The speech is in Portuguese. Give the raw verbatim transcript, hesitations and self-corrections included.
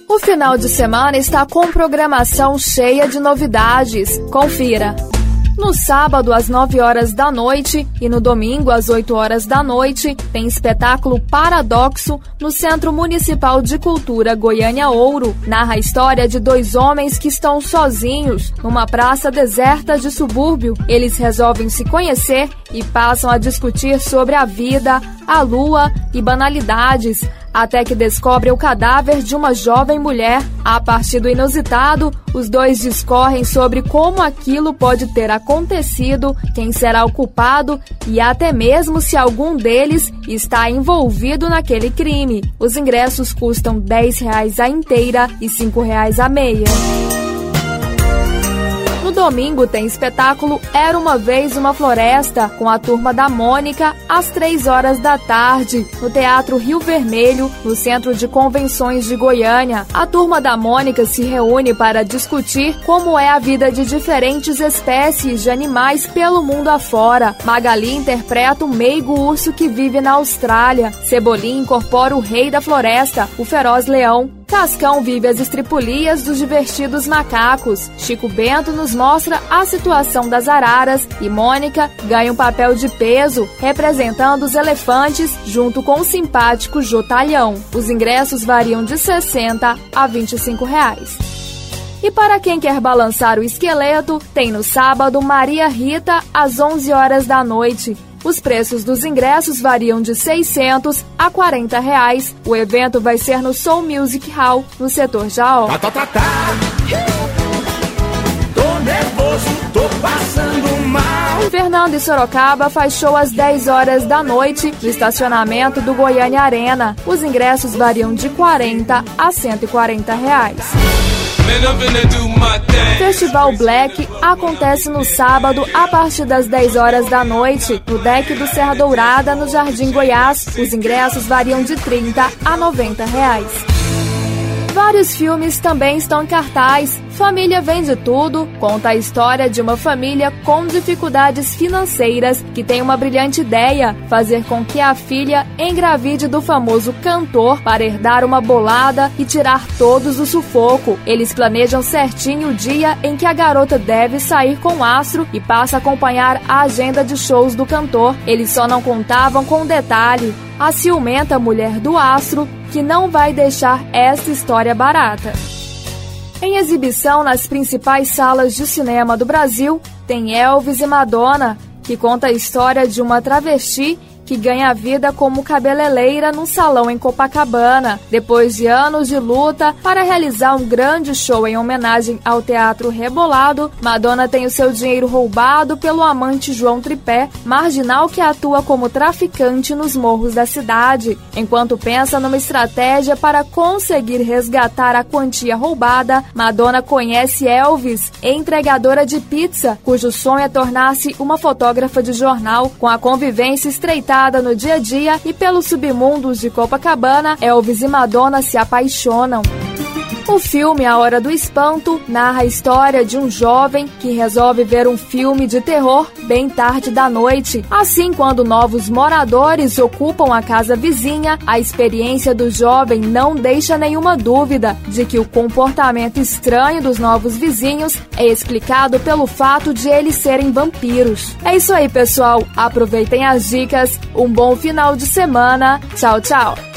O final de semana está com programação cheia de novidades. Confira! No sábado, às nove horas da noite e no domingo, às oito horas da noite, tem espetáculo Paradoxo no Centro Municipal de Cultura Goiânia Ouro. Narra a história de dois homens que estão sozinhos numa praça deserta de subúrbio. Eles resolvem se conhecer e passam a discutir sobre a vida, a lua e banalidades, até que descobrem o cadáver de uma jovem mulher. A partir do inusitado, os dois discorrem sobre como aquilo pode ter acontecido, quem será o culpado e até mesmo se algum deles está envolvido naquele crime. Os ingressos custam dez reais a inteira e cinco reais a meia. No domingo tem espetáculo Era Uma Vez Uma Floresta, com a Turma da Mônica, às três horas da tarde, no Teatro Rio Vermelho, no Centro de Convenções de Goiânia. A Turma da Mônica se reúne para discutir como é a vida de diferentes espécies de animais pelo mundo afora. Magali interpreta o meigo urso que vive na Austrália. Cebolinha incorpora o rei da floresta, o feroz leão. Cascão vive as estripulias dos divertidos macacos. Chico Bento nos mostra a situação das araras e Mônica ganha um papel de peso representando os elefantes junto com o simpático Jotalhão. Os ingressos variam de sessenta a vinte e cinco reais. E para quem quer balançar o esqueleto, tem no sábado Maria Rita às onze horas da noite. Os preços dos ingressos variam de seiscentos a quarenta reais. O evento vai ser no Soul Music Hall, no setor Jaó. Tá, tá, tá, tá. Tô nervoso, tô passando mal. Fernando e Sorocaba faz show às dez horas da noite no estacionamento do Goiânia Arena. Os ingressos variam de quarenta a cento e quarenta reais. Festival Black acontece no sábado a partir das dez horas da noite no deck do Serra Dourada, no Jardim Goiás. Os ingressos variam de trinta a noventa reais. Vários filmes também estão em cartaz. Família Vende Tudo conta a história de uma família com dificuldades financeiras que tem uma brilhante ideia: fazer com que a filha engravide do famoso cantor para herdar uma bolada e tirar todos do sufoco. Eles planejam certinho o dia em que a garota deve sair com o astro e passa a acompanhar a agenda de shows do cantor. Eles só não contavam com um detalhe: a ciumenta mulher do astro, que não vai deixar essa história barata. Em exibição nas principais salas de cinema do Brasil, tem Elvis e Madonna, que conta a história de uma travesti que ganha vida como cabeleireira num salão em Copacabana. Depois de anos de luta para realizar um grande show em homenagem ao Teatro Rebolado, Madonna tem o seu dinheiro roubado pelo amante João Tripé, marginal que atua como traficante nos morros da cidade. Enquanto pensa numa estratégia para conseguir resgatar a quantia roubada, Madonna conhece Elvis, entregadora de pizza, cujo sonho é tornar-se uma fotógrafa de jornal. Com a convivência estreitada no dia a dia e pelos submundos de Copacabana, Elvis e Madonna se apaixonam. O filme A Hora do Espanto narra a história de um jovem que resolve ver um filme de terror bem tarde da noite. Assim, quando novos moradores ocupam a casa vizinha, a experiência do jovem não deixa nenhuma dúvida de que o comportamento estranho dos novos vizinhos é explicado pelo fato de eles serem vampiros. É isso aí, pessoal. Aproveitem as dicas. Um bom final de semana. Tchau, tchau.